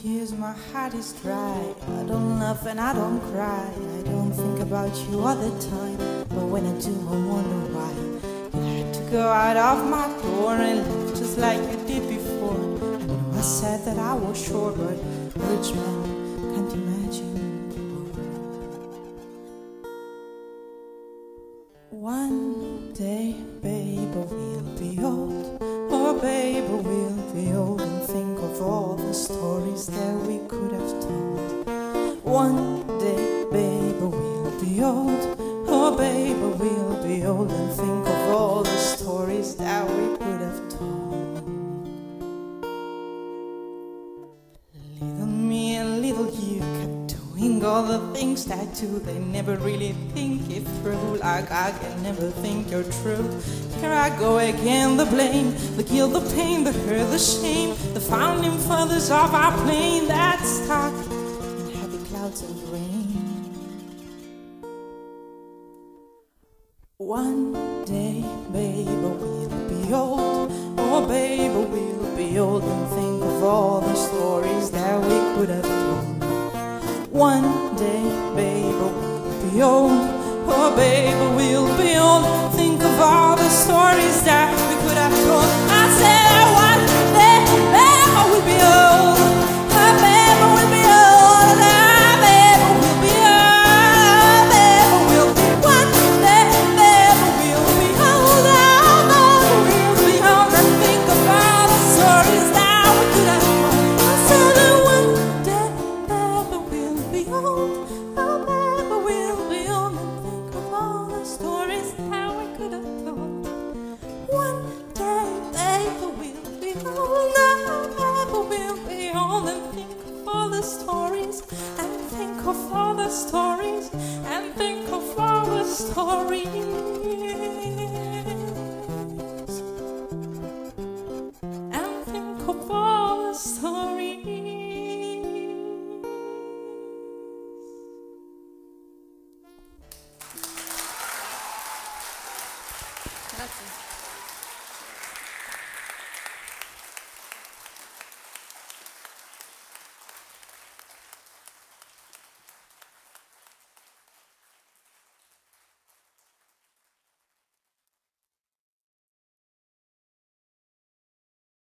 years my heart is dry. I don't laugh and I don't cry. I don't think about you all the time. But when I do, I wonder why you had to go out of my door and live just like you did before. I know I said that I was sure, but rich man can't imagine. One day, baby, we'll be old. Oh, baby, we'll be old and think of all the stories that we could have told. One day, baby, we'll be old. Oh, baby, we'll be old and think of all the stories that we could have told. Little me and little you kept doing all the things that I do. They never really think it through, like I can never think you're true. Here I go again, the blame, the guilt, the pain, the hurt, the shame, the founding fathers of our plane that's stuck in heavy clouds of rain. One day, baby, we'll be old. Oh, baby, we'll be old and think of all the stories that we could have told. One day, baby, we'll be old. Oh, baby, we'll be old. Think of all the stories that we could have told. I said one day, baby, we'll be old. Oh, baby, we'll be old. Oh, baby, we'll be old. Baby, we'll be one day, baby, we'll be old. Oh, baby, we'll be old. And think of all the stories that we could have told. I said one day, baby, we'll be old. Oh, baby, we'll be old. Stories how we could have told. One day, baby, we'll be old. Baby, we'll be old and think of all the stories, and think of all the stories, and think of all the stories, and think of all the stories. Grazie.